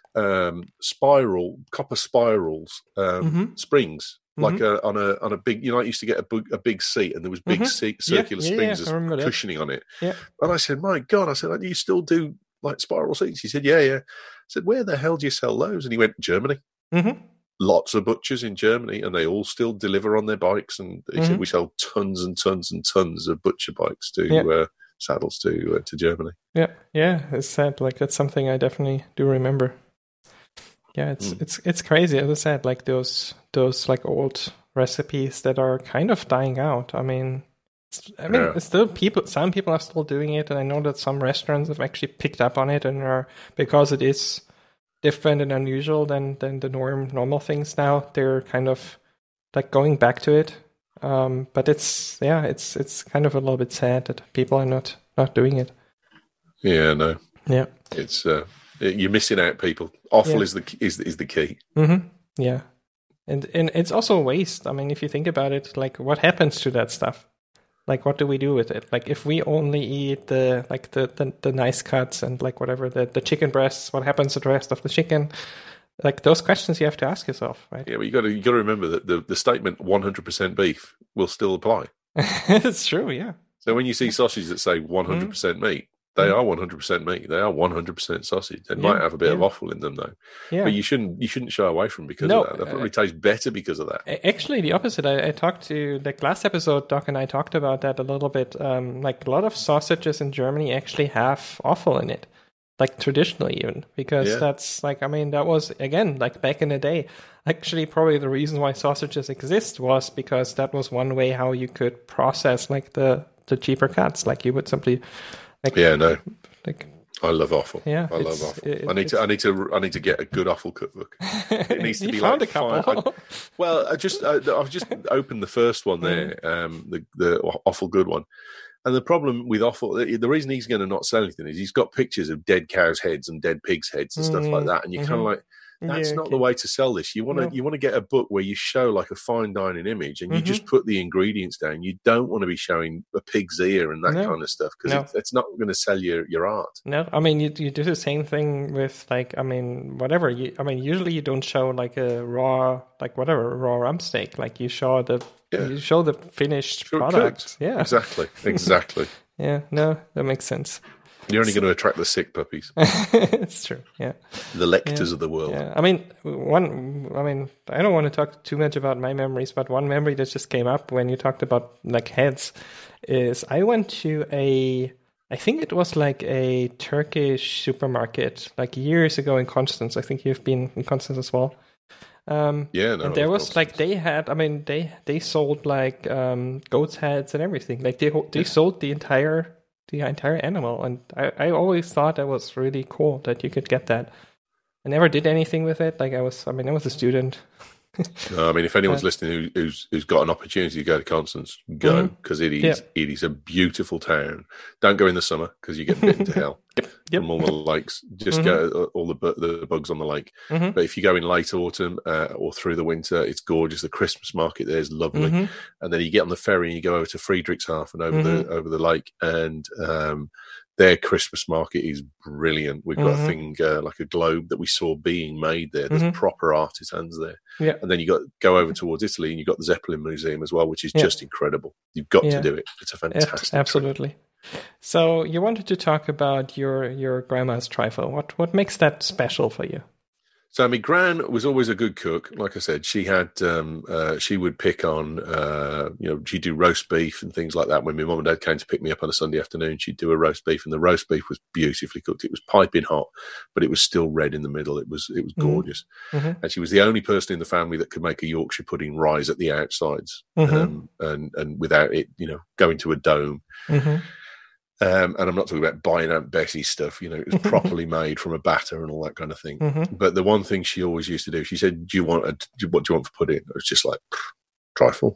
um, spiral copper spirals um, Mhm. springs like Mhm. a, on a on a big, you know, I used to get a big, a big seat and there was big Mhm. seat, Yeah, circular yeah, yeah, springs I as remember that. cushioning on it. Yeah. And I said, "My God," I said, "Do you still do like spiral seats?" He said, "Yeah, yeah." I said, "Where the hell do you sell those?" And he went, "Germany." Mhm. Lots of butchers in Germany, and they all still deliver on their bikes. And he Mhm. said we sell tons and tons and tons of butcher bikes to Yeah. uh, saddles to uh, to Germany. Yeah, yeah, it's sad. Like that's something I definitely do remember. Yeah, it's Mm. it's it's crazy. As I said, like those those like old recipes that are kind of dying out. I mean, it's- I mean, Yeah. it's still people. Some people are still doing it, and I know that some restaurants have actually picked up on it and are, because it is different and unusual than than the norm normal things now. They're kind of like going back to it. Um, but it's yeah, it's it's kind of a little bit sad that people are not not doing it. Yeah, no, Yeah. it's uh, you're missing out, people. Offal Yeah. is the is is the key. Mm-hmm. Yeah. And and it's also a waste. I mean, if you think about it, like what happens to that stuff? Like what do we do with it? Like if we only eat the like the, the, the nice cuts and like whatever the, the chicken breasts, what happens to the rest of the chicken? Like those questions you have to ask yourself, right? Yeah, but you got to you got to remember that the, the statement one hundred percent beef will still apply. It's true, yeah. So when you see sausages that say one hundred percent meat, they Mm. are one hundred percent meat. They are one hundred percent sausage. They Yeah, might have a bit yeah. of offal in them though. Yeah. But you shouldn't you shouldn't shy away from them because No, of that. They uh, probably taste better because of that. A- Actually, the opposite. I, I talked to the last episode. Doc and I talked about that a little bit. Um, like a lot of sausages in Germany actually have offal in it, like traditionally even, because Yeah. that's like I mean that was again like back in the day. Actually, probably the reason why sausages exist was because that was one way how you could process like the the cheaper cuts. Like you would simply like Yeah, no. like I love offal. Yeah, I love it's- offal. it- I need to. it's- I need to. I need to get a good offal cookbook. It needs to you be found like a couple. fine- I- well, I just. I, I've just opened the first one there, um, the the offal good one. And the problem with offal, the, the reason he's going to not sell anything is he's got pictures of dead cows' heads and dead pigs' heads and stuff like Mm, that, and you're kind mhm. of like, that's Yeah, not okay. the way to sell this. You want to No. you want to get a book where you show like a fine dining image, and you Mhm. just put the ingredients down. You don't want to be showing a pig's ear and that No. kind of stuff because No. it's, it's not going to sell your your art. No, I mean you you do the same thing with like I mean whatever you I mean usually you don't show like a raw like whatever raw rump steak, like you show the Yeah. you show the finished Sure, product. cooked. Yeah, Exactly, exactly. yeah, no, that makes sense. You're only going to attract the sick puppies, It's true. Yeah, the lectors of the world. yeah. I mean one. I mean I don't want to talk too much about my memories, but one memory that just came up when you talked about like heads is I went to a. I think it was like a Turkish supermarket like years ago in Constance. I think you've been in Constance as well. Um, Yeah, no. and there of was course. like they had. I mean they they sold like um, goat's heads and everything. Like they ho- they sold the entire the entire animal, and I I always thought that was really cool that you could get that. I never did anything with it. Like I was. I mean I was a student. No, I mean, if anyone's Uh, listening who, who's who's got an opportunity to go to Constance, go Mhm. because it is Yeah. it is a beautiful town. Don't go in the summer because you get bitten to hell Yep. Yep. from all the lakes. Just Mhm. go uh, all the bu- the bugs on the lake. Mhm. But if you go in late autumn uh, or through the winter, it's gorgeous. The Christmas market there is lovely, Mhm. and then you get on the ferry and you go over to Friedrichshafen over the over the lake, and um, their Christmas market is brilliant. We've got Mhm. a thing uh, like a globe that we saw being made there. There's Mhm. proper artisans there. Yeah. And then you got go over towards Italy, and you've got the Zeppelin Museum as well, which is Yeah. just incredible. You've got Yeah. to do it. It's a It- fantastic trip. absolutely. So you wanted to talk about your your grandma's trifle. What what makes that special for you? So, I mean, Gran was always a good cook. Like I said, she had, um, uh, she would pick on, uh, you know, she'd do roast beef and things like that. When my mum and dad came to pick me up on a Sunday afternoon, she'd do a roast beef, and the roast beef was beautifully cooked. It was piping hot, but it was still red in the middle. It was, it was Mhm. gorgeous. Mhm. And she was the only person in the family that could make a Yorkshire pudding rise at the outsides, Mhm. um, and and without it, you know, going to a dome. Mhm. Um, and I'm not talking about buying Aunt Bessie stuff, you know, it was properly made from a batter and all that kind of thing. Mhm. But the one thing she always used to do, she said, do you want a, do- what do you want for pudding? It was just like, trifle,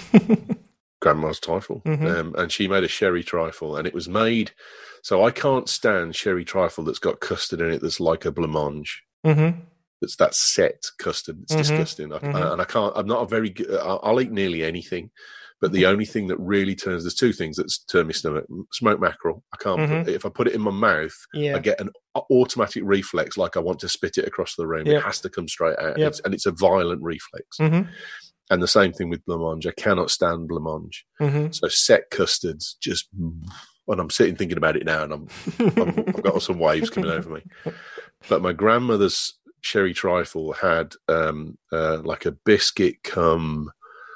grandma's trifle. Mhm. Um, and she made a sherry trifle, and it was made, so I can't stand sherry trifle that's got custard in it that's like a blancmange. Mhm. That's that set custard. It's Mhm. disgusting. I, Mhm. I, and I can't, I'm not a very good, I'll, I'll eat nearly anything. But the only thing that really turns, there's two things that turn my stomach. Smoked mackerel. I can't, Mhm. put, if I put it in my mouth, Yeah. I get an automatic reflex like I want to spit it across the room. Yep. It has to come straight out. Yep. It's, and it's a violent reflex. Mhm. And the same thing with blancmange. I cannot stand blancmange. Mhm. So set custards just, and I'm sitting thinking about it now, and I'm, I'm I've got some waves coming over me. But my grandmother's sherry trifle had um, uh, like a biscuit cum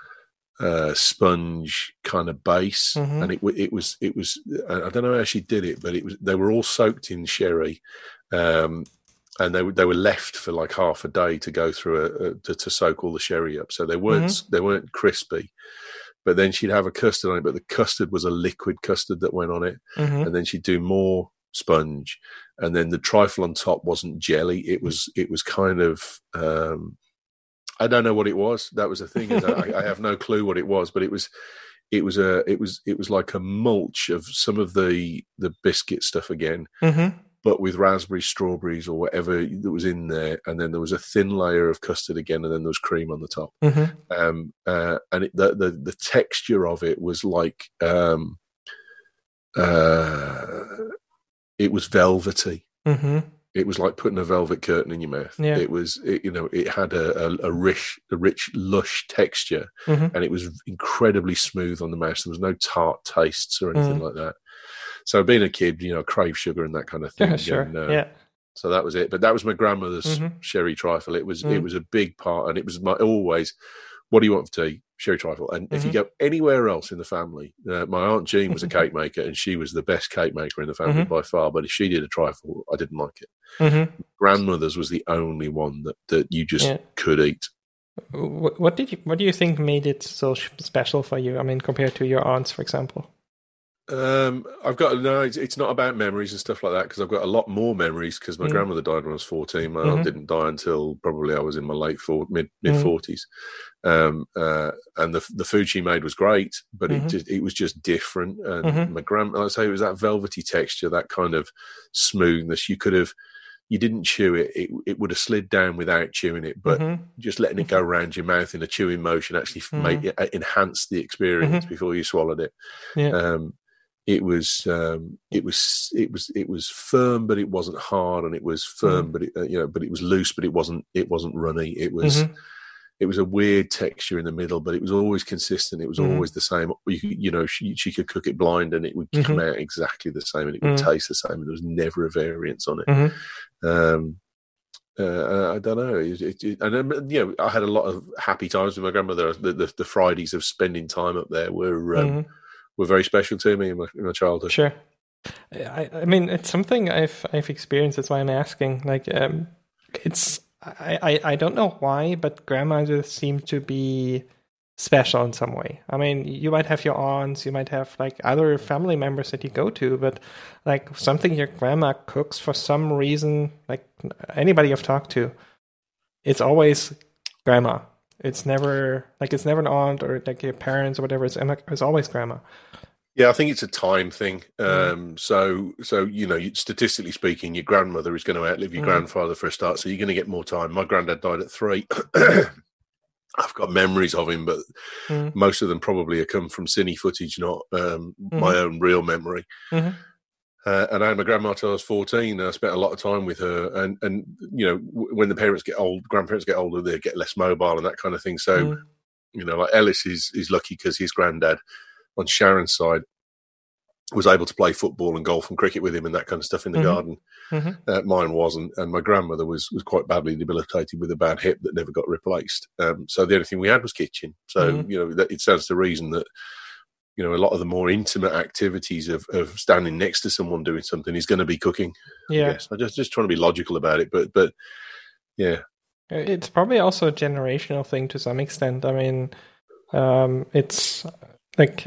uh, sponge kind of base, Mhm. and it w- it was it was I don't know how she did it, but it was they were all soaked in sherry, um, and they were they were left for like half a day to go through a, a to, to soak all the sherry up, so they weren't Mhm. they weren't crispy. But then she'd have a custard on it, but the custard was a liquid custard that went on it, Mhm. and then she'd do more sponge, and then the trifle on top wasn't jelly; it was it was kind of um, I don't know what it was. That was the thing. Is I, I have no clue what it was, but it was it was a it was it was like a mulch of some of the the biscuit stuff again, Mhm. but with raspberries, strawberries, or whatever that was in there, and then there was a thin layer of custard again, and then there was cream on the top. Mhm. Um, uh, and it, the, the the texture of it was like um, uh, it was velvety. Mhm. It was like putting a velvet curtain in your mouth. Yeah. It was, it, you know, it had a, a, a rich, a rich, lush texture, Mhm. and it was incredibly smooth on the mouth. There was no tart tastes or anything Mm. like that. So being a kid, you know, crave sugar and that kind of thing. Yeah, sure. And, uh, Yeah. So that was it. But that was my grandmother's Mhm. sherry trifle. It was, Mm. it was a big part, and it was my always, what do you want for tea? Sherry trifle. And if you Mhm. go anywhere else in the family, uh, my Aunt Jean was a cake maker, and she was the best cake maker in the family Mhm. by far. But if she did a trifle, I didn't like it. Mhm. Grandmother's was the only one that, that you just Yeah. could eat. What, what did you? What do you think made it so sh- special for you? I mean, compared to your aunts, for example. Um, I've got no. It's, it's not about memories and stuff like that, because I've got a lot more memories. Because my Mm. grandmother died when I was fourteen. My Mhm. aunt didn't die until probably I was in my late four, mid mid Mm. forties. Um, uh, and the the food she made was great, but Mhm. it just it was just different. And Mhm. my grand, like I say, it was that velvety texture, that kind of smoothness. You could have. You didn't chew it; it it would have slid down without chewing it. But Mhm. just letting it go around your mouth in a chewing motion actually Mhm. make it enhance the experience Mhm. before you swallowed it. Yeah. Um, it was um, it was it was it was firm, but it wasn't hard, and it was firm, Mhm. but it uh, you know, but it was loose, but it wasn't it wasn't runny. It was Mhm. it was a weird texture in the middle, but it was always consistent. It was Mhm. always the same. You, you know, she she could cook it blind, and it would Mhm. come out exactly the same, and it would Mhm. taste the same, and there was never a variance on it. Mhm. Um, uh, I don't know, it, it, it, and um, you know, I had a lot of happy times with my grandmother. The, the, the Fridays of spending time up there were um, Mhm. were very special to me in my, in my childhood. Sure. I, I mean, it's something I've I've experienced. That's why I'm asking. Like, um, it's I, I, I don't know why, but grandma just seems to be special in some way. I mean, you might have your aunts, you might have like other family members that you go to, but like something your grandma cooks for some reason, like anybody I've talked to, it's always grandma. It's never like it's never an aunt or like your parents or whatever. It's it's always grandma. Yeah, I think it's a time thing. Um, so, so you know, statistically speaking, your grandmother is going to outlive your Mm. grandfather for a start, so you're going to get more time. My granddad died at three. I've got memories of him, but Mm. most of them probably have come from cine footage, not um, Mhm. my own real memory. Mhm. Uh, and I had my grandma till I was fourteen. And I spent a lot of time with her. And, and you know, w- when the parents get old, grandparents get older, they get less mobile and that kind of thing. So, mm. you know, like Ellis is, is lucky because his granddad on Sharon's side was able to play football and golf and cricket with him and that kind of stuff in the mm-hmm. garden. Mm-hmm. Uh, mine wasn't. And my grandmother was, was quite badly debilitated with a bad hip that never got replaced. Um, so the only thing we had was kitchen. So, mm-hmm. you know, that, it stands to reason that, you know, a lot of the more intimate activities of, of standing next to someone doing something is going to be cooking. Yeah. I guess. I'm just, just trying to be logical about it. But, but yeah. It's probably also a generational thing to some extent. I mean, um, it's like,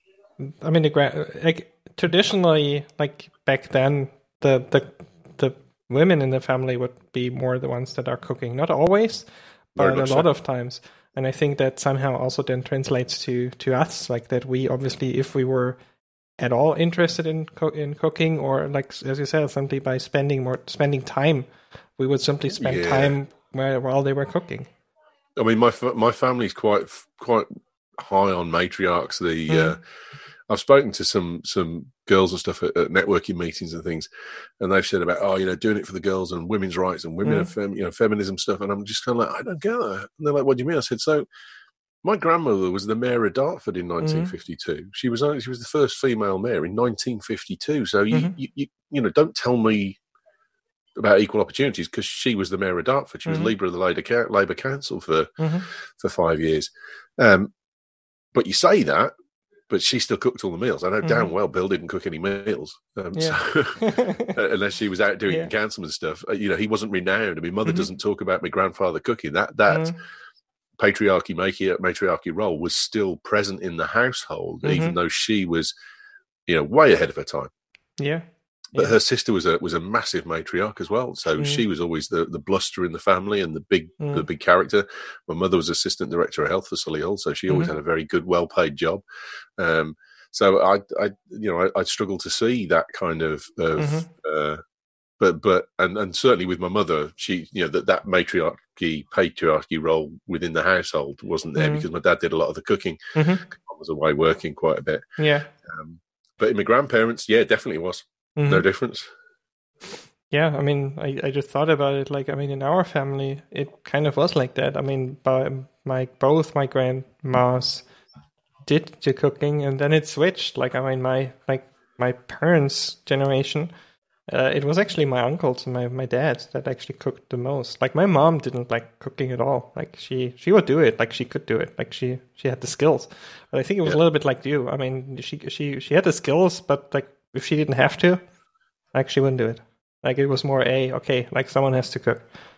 I mean, the like traditionally, like back then, the, the, the women in the family would be more the ones that are cooking. Not always, but a lot so. of times. And I think that somehow also then translates to, to us, like that we obviously, if we were at all interested in co- in cooking, or like as you said, simply by spending more spending time, we would simply spend yeah. time where, while they were cooking. I mean, my my family's quite quite high on matriarchs. The mm. uh, I've spoken to some some girls and stuff at, at networking meetings and things, and they've said about, oh, you know, doing it for the girls and women's rights and women, mm. and fem, you know, feminism stuff. And I'm just kind of like, I don't get that. And they're like, what do you mean? I said, so my grandmother was the mayor of Dartford in nineteen fifty-two. Mm. She was only, she was the first female mayor in nineteen fifty-two. So you mm-hmm. you, you you know, don't tell me about equal opportunities because she was the mayor of Dartford. She was mm-hmm. leader of the Labour, Labour Council for mm-hmm. for five years. Um, but you say that. But she still cooked all the meals. I know mm. damn well Bill didn't cook any meals, um, yeah. so, unless she was out doing yeah. councilman stuff. Uh, you know, he wasn't renowned. I mean, mother mm-hmm. doesn't talk about my grandfather cooking. That that mm. patriarchy matriarchy role was still present in the household, mm-hmm. even though she was, you know, way ahead of her time. Yeah. But yeah. her sister was a was a massive matriarch as well, so mm. she was always the, the bluster in the family and the big mm. the big character. My mother was assistant director of health for Solihull, so she always mm-hmm. had a very good, well paid job. Um, so I, I, you know, I, I struggle to see that kind of, of mm-hmm. uh, but but and, and certainly with my mother, she, you know, that that matriarchy patriarchy role within the household wasn't there mm. because my dad did a lot of the cooking. Mm-hmm. I was away working quite a bit. Yeah, um, but in my grandparents, yeah, definitely was. Mm-hmm. No difference. Yeah, I mean, I, I just thought about it. Like, I mean, in our family, it kind of was like that. I mean, by my both my grandmas did the cooking, and then it switched. Like, I mean, my like my parents' generation, uh, it was actually my uncles and my, my dad that actually cooked the most. Like, my mom didn't like cooking at all. Like, she she would do it. Like, she could do it. Like, she she had the skills. But I think it was yeah. a little bit like you. I mean, she she she had the skills, but like, if she didn't have to, like, she wouldn't do it. Like, it was more a, okay, like, someone has to cook.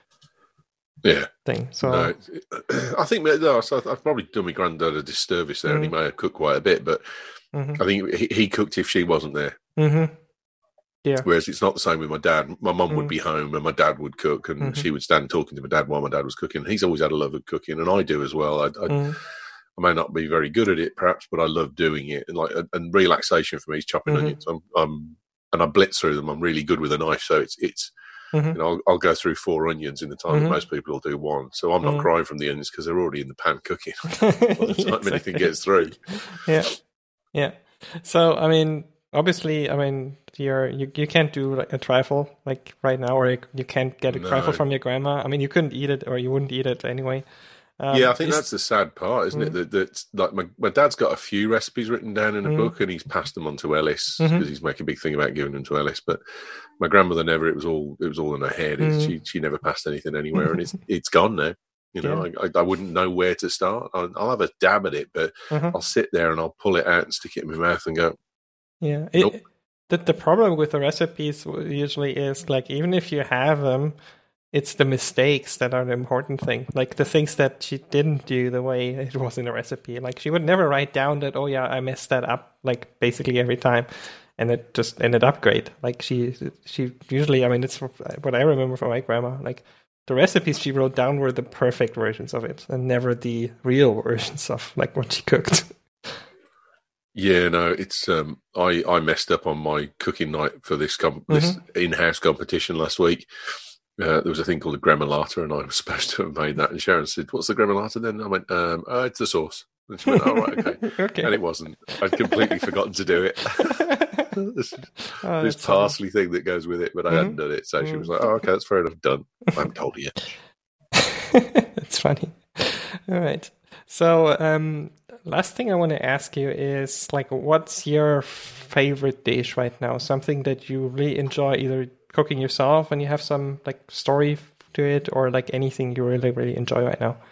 Yeah. Thing. So no, I think no, I've probably done my granddad a disservice there, mm-hmm. and he may have cooked quite a bit, but mm-hmm. I think he, he cooked if she wasn't there. Mm-hmm. Yeah. Whereas it's not the same with my dad. My mum mm-hmm. would be home and my dad would cook, and mm-hmm. she would stand talking to my dad while my dad was cooking. He's always had a love of cooking, and I do as well. I, I, mm-hmm. I may not be very good at it, perhaps, but I love doing it. And like, and relaxation for me is chopping mm-hmm. onions. I'm, I'm, and I blitz through them. I'm really good with a knife, so it's it's. Mm-hmm. You know, I'll, I'll go through four onions in the time. Mm-hmm. Most people will do one, so I'm not mm-hmm. crying from the onions because they're already in the pan cooking by the time exactly. anything gets through. Yeah, yeah. So I mean, obviously, I mean, you're you you can't do like a trifle like right now, or you can't get a no. trifle from your grandma. I mean, you couldn't eat it, or you wouldn't eat it anyway. Um, yeah, I think that's the sad part, isn't mm-hmm. it? That, that like my, my dad's got a few recipes written down in a mm-hmm. book, and he's passed them on to Ellis because mm-hmm. he's making a big thing about giving them to Ellis. But my grandmother never. It was all it was all in her head. Mm-hmm. She she never passed anything anywhere, and it's it's gone now. You know, yeah. I, I I wouldn't know where to start. I'll, I'll have a dab at it, but mm-hmm. I'll sit there and I'll pull it out and stick it in my mouth and go. Yeah, nope. it, the the problem with the recipes usually is like, even if you have them, it's the mistakes that are the important thing. Like the things that she didn't do the way it was in the recipe. Like she would never write down that, oh yeah, I messed that up, like basically every time. And it just ended up great. Like she, she usually, I mean, it's what I remember from my grandma. Like the recipes she wrote down were the perfect versions of it, and never the real versions of like what she cooked. Yeah, no, it's um, I I messed up on my cooking night for this com- mm-hmm. this in-house competition last week. Uh, there was a thing called a gremolata, and I was supposed to have made that. And Sharon said, "What's the gremolata then?" I went, um, oh, "It's the sauce." And she went, "Oh, right, okay." okay. And it wasn't. I'd completely forgotten to do it. this Oh, this that's funny. parsley thing that goes with it, but I Mhm. hadn't done it. So she was Mm. like, "Oh, okay, that's fair enough. Done. I haven't told you yet." It's funny. All right. So, um, last thing I want to ask you is like, what's your favorite dish right now? Something that you really enjoy, either cooking yourself and you have some like story to it, or like anything you really, really enjoy right now.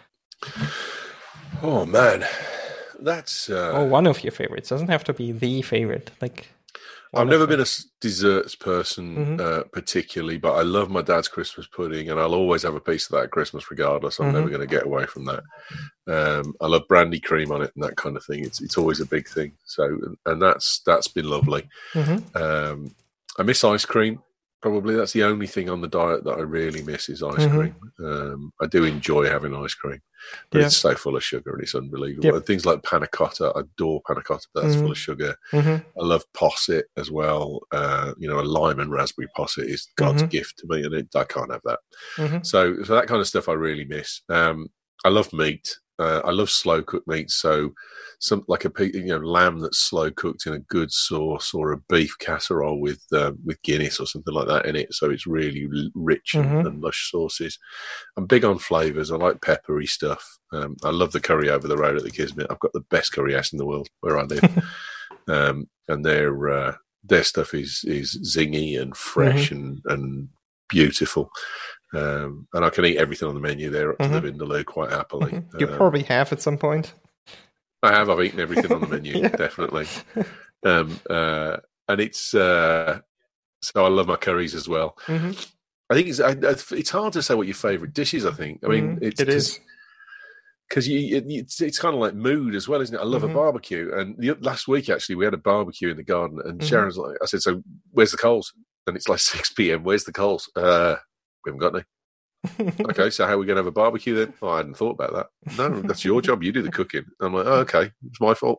Oh man, that's. Uh, Or one of your favorites. Doesn't have to be the favorite. Like, I've one never of been them. a s- desserts person Mhm. uh, particularly, but I love my dad's Christmas pudding, and I'll always have a piece of that at Christmas, regardless. I'm never Mhm. going to get away from that. Um, I love brandy cream on it and that kind of thing. It's it's always a big thing. So, and that's that's been lovely. Mhm. Um, I miss ice cream. Probably that's the only thing on the diet that I really miss is ice Mhm. cream. Um, I do enjoy having ice cream, but Yeah. it's so full of sugar and it's unbelievable. Yep. And things like panna cotta, I adore panna cotta, but that's Mhm. full of sugar. Mhm. I love posset as well. Uh, you know, a lime and raspberry posset is God's Mhm. gift to me, and it, I can't have that. Mhm. So, so that kind of stuff I really miss. Um, I love meat. Uh, I love slow cooked meat. So, some like a pe- you know lamb that's slow cooked in a good sauce, or a beef casserole with uh, with Guinness or something like that in it. So it's really l- rich and, Mhm. and lush sauces. I'm big on flavors. I like peppery stuff. Um, I love the curry over the road at the Kismet. I've got the best curry house in the world where I live, um, and their uh, their stuff is is zingy and fresh Mhm. and and beautiful. Um, and I can eat everything on the menu there up to the Mhm. vindaloo quite happily. Mhm. You Um, probably have at some point. I have. I've eaten everything on the menu, Yeah. definitely. Um, uh, and it's uh, so I love my curries as well. Mhm. I think it's I, it's hard to say what your favourite dish is. I think. I mean, Mhm. it's It because is. because you it, it's it's kind of like mood as well, isn't it? I love a Mhm. barbecue, and the, last week actually we had a barbecue in the garden, and Mhm. Sharon's like, I said, "So where's the coals?" And it's like six p.m. Where's the coals? Uh, we haven't got any. Okay, so how are we going to have a barbecue then? Oh, I hadn't thought about that. No, that's your job. You do the cooking. I'm like, oh, okay, it's my fault.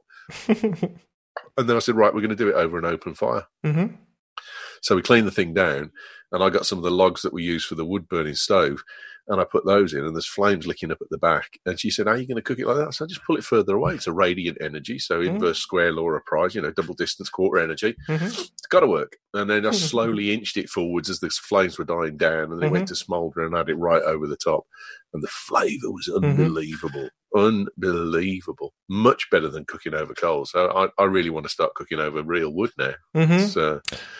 And then I said, right, we're going to do it over an open fire. Mhm. So we cleaned the thing down, and I got some of the logs that we use for the wood burning stove, and I put those in, and there's flames licking up at the back. And she said, how are you going to cook it like that? So I just pull it further away. It's a radiant energy, so inverse square law applies, you know, double distance, quarter energy. Mhm. It's got to work. And then I slowly inched it forwards as the flames were dying down, and they went to smoulder, and I had it right over the top. And the flavour was unbelievable. Unbelievable. Much better than cooking over coals. So I, I really want to start cooking over real wood now. It's, uh,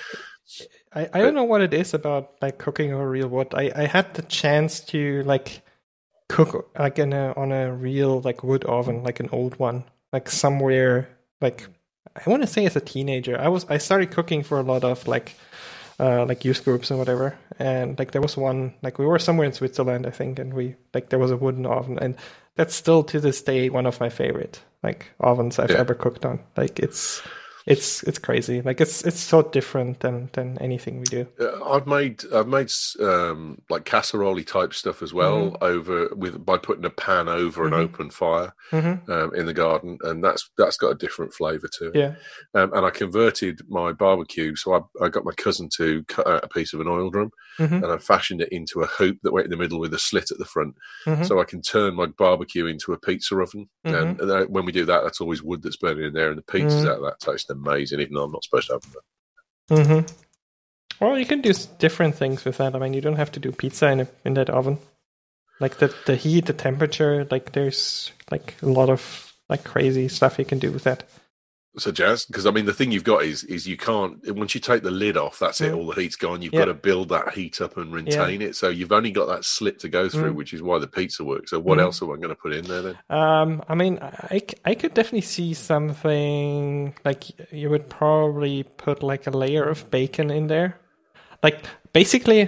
I, I don't know what it is about like cooking over real wood. I, I had the chance to like cook like in a on a real like wood oven, like an old one, like somewhere like I want to say as a teenager. I was I started cooking for a lot of like uh like youth groups and whatever. And like there was one like we were somewhere in Switzerland, I think, and we like there was a wooden oven, and that's still to this day one of my favorite like ovens I've Yeah. ever cooked on. Like it's It's it's crazy. Like it's it's so different than than anything we do. Uh, I've made I've made um, like casserole type stuff as well Mm-hmm. over with by putting a pan over Mm-hmm. an open fire Mm-hmm. um, in the garden, and that's that's got a different flavour to it. Yeah. Um, and I converted my barbecue, so I, I got my cousin to cut out a piece of an oil drum, Mm-hmm. and I fashioned it into a hoop that went in the middle with a slit at the front, Mm-hmm. so I can turn my barbecue into a pizza oven. Mm-hmm. And uh, when we do that, that's always wood that's burning in there, and the pizzas Mm-hmm. out of that taste amazing, even though I'm not supposed to have them. Mm-hmm. Well, you can do s- different things with that. I mean, you don't have to do pizza in a, in that oven. Like the the heat, the temperature. Like there's like a lot of like crazy stuff you can do with that. So Jazz, because I mean the thing you've got is is you can't once you take the lid off, that's it, Mm. all the heat's gone. You've Yeah. got to build that heat up and retain it. So you've only got that slit to go through, Mm. which is why the pizza works. So what Mm. else am I going to put in there then? Um, I mean, I, c- I could definitely see something like you would probably put like a layer of bacon in there. Like basically,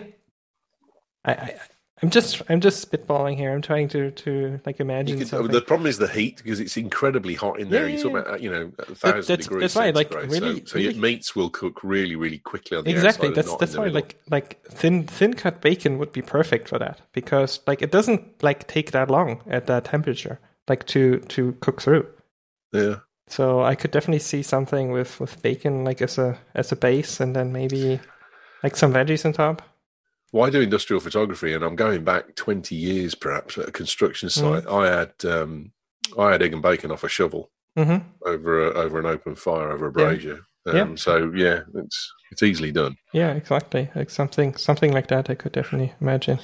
I, I I'm just I'm just spitballing here. I'm trying to to like You imagine could, something. the problem is the heat because it's incredibly hot in there. Yeah, You're yeah, talking yeah. about uh, you know a That- thousand that's degrees that's right. Like centigrade. really, so so your really- meats will cook really really quickly on the exactly. outside. That's and not that's in the why middle. like like thin thin cut bacon would be perfect for that because like it doesn't like take that long at that temperature like to to cook through. Yeah. So I could definitely see something with, with bacon like as a as a base, and then maybe like some veggies on top. Well, I do industrial photography, and I'm going back twenty years, perhaps, at a construction site. Mm. I had um, I had egg and bacon off a shovel Mm-hmm. over a, over an open fire over a Yeah. brazier, Um, yeah. So yeah, it's it's easily done. Yeah, exactly. Like something something like that, I could definitely imagine.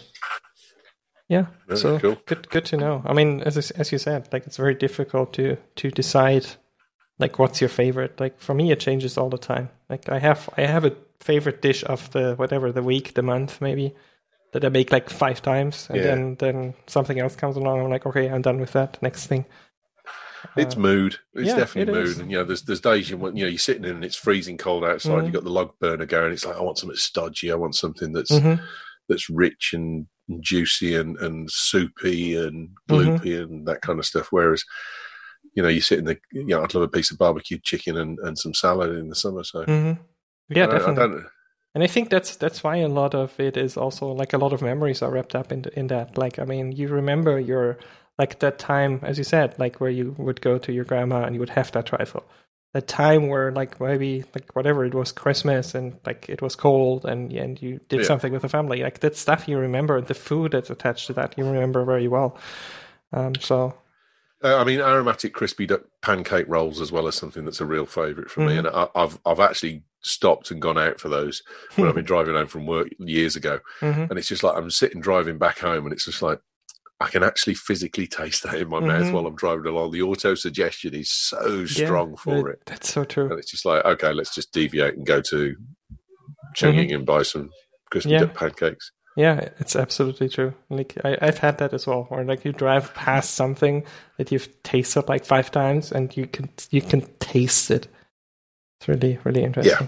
Yeah. Very So cool. good good to know. I mean, as as you said, like it's very difficult to to decide like what's your favorite. Like for me, it changes all the time. Like I have I have a favorite dish of the whatever the week, the month, maybe that I make like five times, and Yeah. then then something else comes along. I'm like, okay, I'm done with that. Next thing. It's Uh, mood. It's yeah, definitely it mood. is. And you know, there's there's days you want, you know, you're sitting in and it's freezing cold outside. Mhm. You've got the log burner going. It's like, I want something stodgy. I want something that's Mhm. that's rich and juicy and, and soupy and Mhm. gloopy and that kind of stuff. Whereas, you know, you sit in the, you know, I'd love a piece of barbecued chicken and, and some salad in the summer. So Mhm. Yeah, I don't, I definitely. don't. And I think that's that's why a lot of it is also like a lot of memories are wrapped up in in that. Like, I mean, you remember your like that time, as you said, like where you would go to your grandma and you would have that trifle. That time where like maybe like whatever it was Christmas and like it was cold and and you did Yeah. something with the family. Like that stuff you remember, the food that's attached to that you remember very well. Um, so Uh, I mean, aromatic crispy duck pancake rolls as well as something that's a real favourite for me. Mhm. And I, I've I've actually stopped and gone out for those when I've been driving home from work years ago. Mhm. And it's just like I'm sitting driving back home, and it's just like I can actually physically taste that in my mouth Mhm. while I'm driving along. The auto suggestion is so strong for that- it, That's so true. and it's just like, okay, let's just deviate and go to Chongqing and buy some crispy Yeah. duck pancakes. Yeah, it's absolutely true. Like I, I've had that as well, where like you drive past something that you've tasted like five times, and you can you can taste it. It's really really interesting.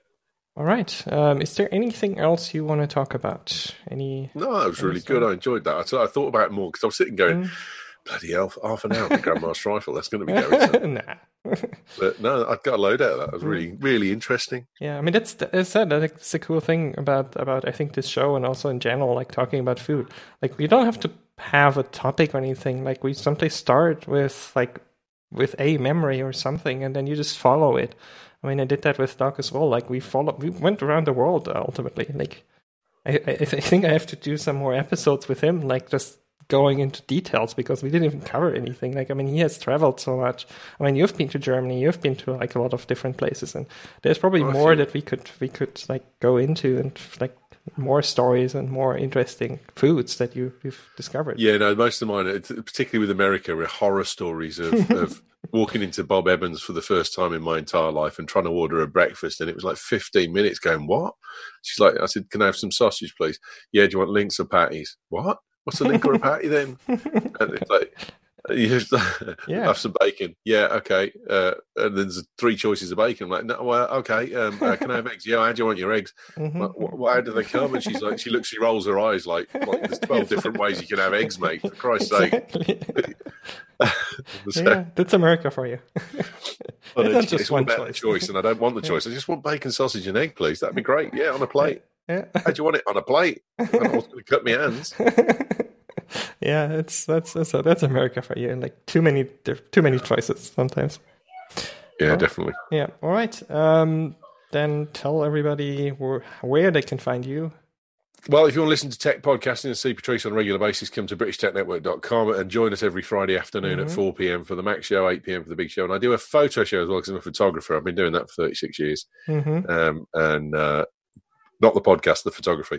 All right. Um, is there anything else you want to talk about? Any? No, that was really good. I enjoyed that. I, th- I thought about it more because I was sitting going, Mm. bloody hell, half an hour on the Grandma's rifle. That's going to be going. Some. Nah. But no, I got a load out of that. It was really, really interesting. Yeah, I mean that's as I said, that's the cool thing about about I think this show and also in general, like talking about food. Like we don't have to have a topic or anything. Like we simply start with like with a memory or something, and then you just follow it. I mean, I did that with Doc as well. Like we follow, we went around the world uh, ultimately. Like I, I, I think I have to do some more episodes with him, like just going into details because we didn't even cover anything. Like, I mean, he has traveled so much. I mean, you've been to Germany, you've been to like a lot of different places, and there's probably Oh, I more see. that we could we could like go into and like more stories and more interesting foods that you you've discovered. Yeah, no, most of mine, it's- particularly with America, are horror stories of, of walking into Bob Evans for the first time in my entire life and trying to order a breakfast. And it was like fifteen minutes going, what? She's like, I said, can I have some sausage, please? Yeah, do you want links or patties? What? What's a link or a patty then? And it's like, you just Yeah. have some bacon. Yeah, okay. Uh, and then there's three choices of bacon. I'm like, no, well, okay. Um, uh, can I have eggs? Yeah, how do you want your eggs? Mhm. Well, wh- wh- how do they come? And she's like, she looks, she rolls her eyes like, like there's twelve different ways you can have eggs, mate. For Christ's sake. Exactly. So, Yeah, that's America for you. well, It's not it's, just it's all one about the choice. choice, and I don't want the choice. I just want bacon, sausage, and egg, please. That'd be great. Yeah, on a plate. Yeah. How do you want it? On a plate. I was going to cut my hands. Yeah, it's that's that's that's America for you. Like too many too many choices sometimes. Yeah, definitely. Yeah. All right. Um. Then tell everybody where, where they can find you. Well, if you want to listen to tech podcasting and see Patrice on a regular basis, come to british tech network dot com and join us every Friday afternoon Mhm. at four p.m. for the Mac Show, eight p.m. for the Big Show. And I do a photo show as well because I'm a photographer. I've been doing that for thirty-six years. Mm-hmm. Um, and uh, not the podcast, the photography.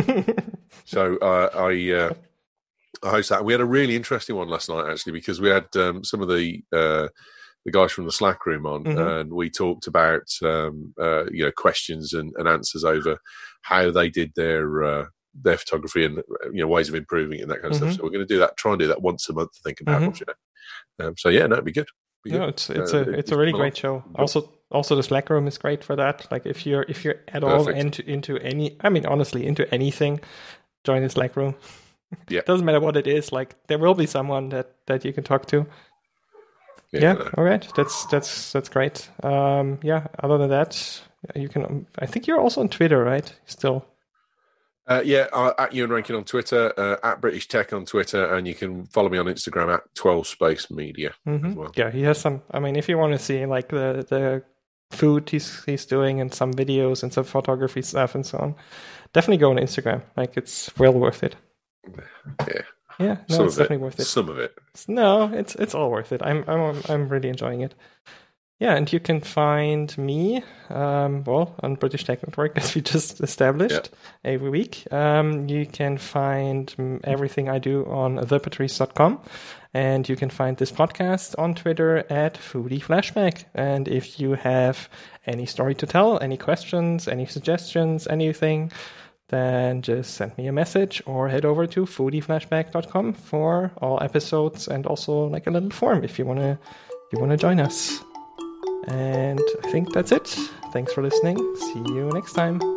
So uh, I uh, I host that. We had a really interesting one last night, actually, because we had um, some of the uh, the guys from the Slack room on, Mhm. and we talked about um, uh, you know questions and, and answers over how they did their uh, their photography and you know ways of improving it and that kind of Mhm. stuff. So we're going to do that. Try and do that once a month. I think about Mhm. you know. Um, so yeah, no, it'd be good. Be No, good. it's it's Uh, a it- it's a really it's great show. Also, also the Slack room is great for that. Like if you're if you're at all Perfect. into into any, I mean honestly into anything, join the Slack room. Yeah. Doesn't matter what it is. Like there will be someone that that you can talk to. Yeah, Yeah. no. All right. That's that's that's great. Um. Yeah. Other than that, you can. Um, I think you're also on Twitter, right? Still. Uh, yeah, uh, at Ewan Rankin on Twitter, uh, at British Tech on Twitter, and you can follow me on Instagram at twelve Space Media Mhm. as well. Yeah. He has some. I mean, if you want to see like the the food he's he's doing and some videos and some photography stuff and so on, definitely go on Instagram. Like it's well worth it. Yeah, Yeah. No, some it's of it. definitely worth it. Some of it. No, it's it's all worth it. I'm I'm I'm really enjoying it. Yeah, and you can find me, um, well, on British Tech Network, as we just established, yeah. every week. Um, you can find everything I do on the patrice dot com, and you can find this podcast on Twitter at Foodie Flashback. And if you have any story to tell, any questions, any suggestions, anything, then just send me a message or head over to foodie flashback dot com for all episodes and also like a little form if you want to you want to join us. And I think that's it. Thanks for listening. See you next time.